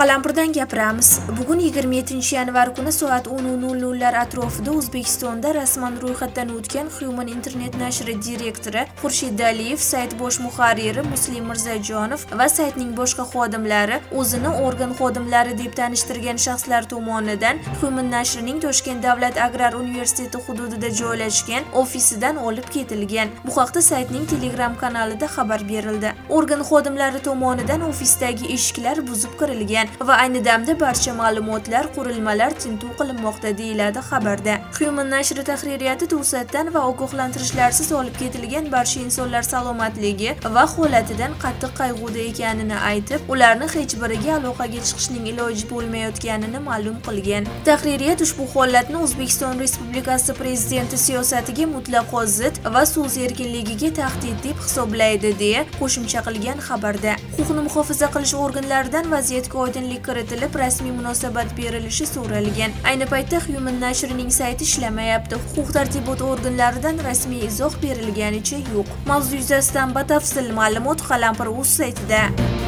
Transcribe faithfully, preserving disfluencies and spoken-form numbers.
Qalampirdan gapiramiz. Bugun yigirma yettinchi yanvar kuni soat o'n nol nol lar atrofida O'zbekistonda rasman ro'yxatdan o'tgan Human Internet nashri direktori Xurshid Aliyev, sayt bosh muharriri Muslim Mirzajonov va saytning boshqa xodimlari o'zini organ xodimlari deb tanishtirgan shaxslar tomonidan Human nashrining Toshkent davlat agrar universiteti hududida joylashgan ofisidan olib ketilgan. Bu haqda saytning Telegram kanalida xabar berildi. Organ xodimlari tomonidan ofisdagi eshiklar buzib kirilgan va ayni damda barcha ma'lumotlar, qurilmalar tintuv qilinmoqda deyiladi xabarda. Human nashri tahririyati to'satdan va ogohlantirishlarsiz olib ketilgan barcha insonlar salomatligi va holatidan qattiq qayg'uda ekanini aytib, ularni hech biriga aloqaga chiqishning iloji bo'lmayotganini ma'lum qilgan. Tahririyat ushbu holatni O'zbekiston Respublikasi prezidenti siyosatiga mutlaqo zid va so'z erkinligiga tahdid deb hisoblaydi deya qo'shimcha qilgan xabarda. Huquqni muhofaza qilish organlaridan vaziyatga oydinlik kiritilib, rasmiy munosabat berilishi so'ralgan. Ayni paytda Human nashrining sayti ishlamayapti. Huquq-tartibot organlaridan rasmiy izoh berilganicha yo'q. Mavzu yuzasidan batafsil ma'lumot Qalampir.uz saytida.